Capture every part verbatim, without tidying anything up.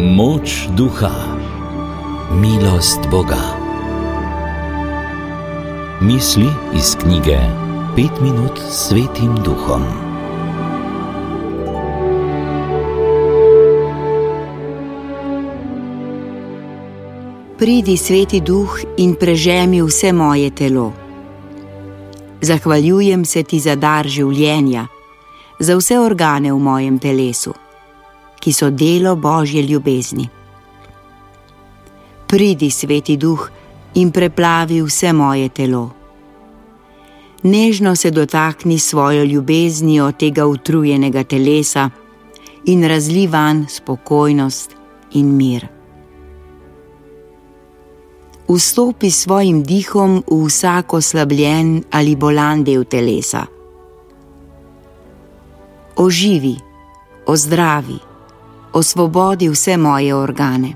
Moč duha, milost Boga. Misli iz knjige Pet minut s Svetim Duhom. Pridi, Sveti Duh, in prežemi vse moje telo. Zahvaljujem se ti za dar življenja, za vse organe v mojem telesu, ki so delo Božje ljubezni. Pridi, Sveti Duh, in preplavi vse moje telo. Nežno se dotakni svojo ljubeznijo tega utrujenega telesa in razli vanj spokojnost in mir. Vstopi s svojim dihom v vsak oslabljen ali bolan del telesa. Oživi, ozdravi, osvobodi vse moje organe.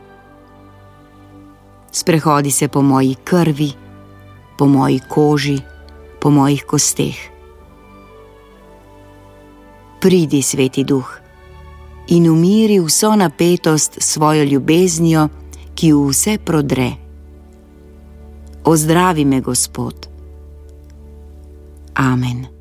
Sprehodi se po moji krvi, po moji koži, po mojih kosteh. Pridi, Sveti Duh, in umiri vso napetost s svojo ljubeznijo, ki v vse prodre. Ozdravi me, Gospod. Amen.